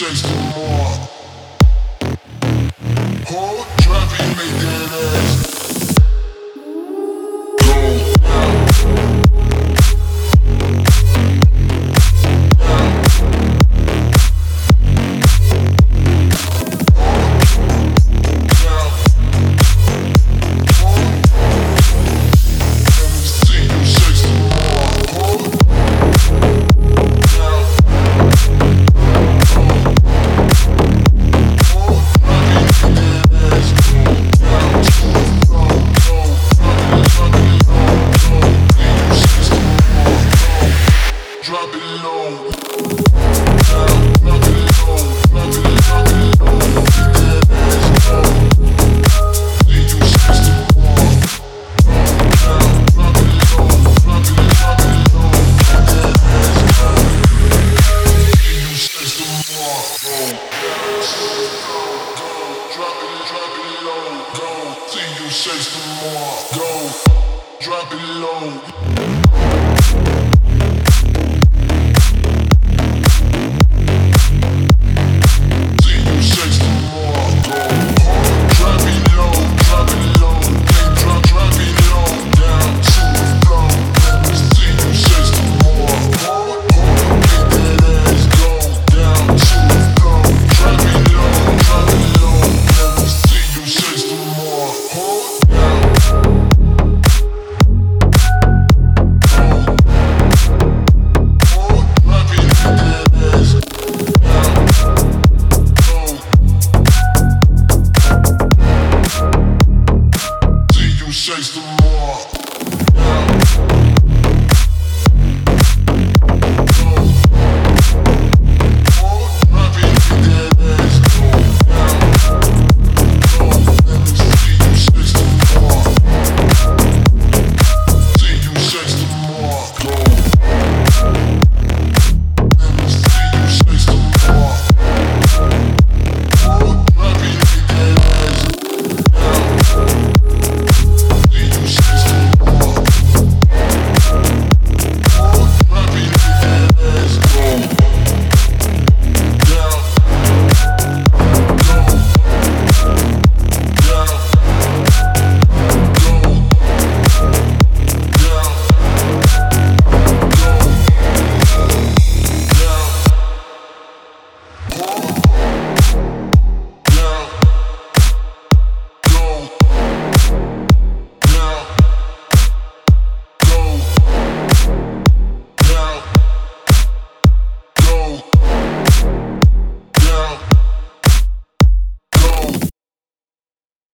sex no more. Hold, drop it, make that ass drop it low. Drop it low, drop it, drop it low. Get that ass low. Then you sex no more. Drop it low, drop it, drop it low. Get that ass low. Then you sex no more. Drop it low. Go. Then you sex no more. Go. Drop it low.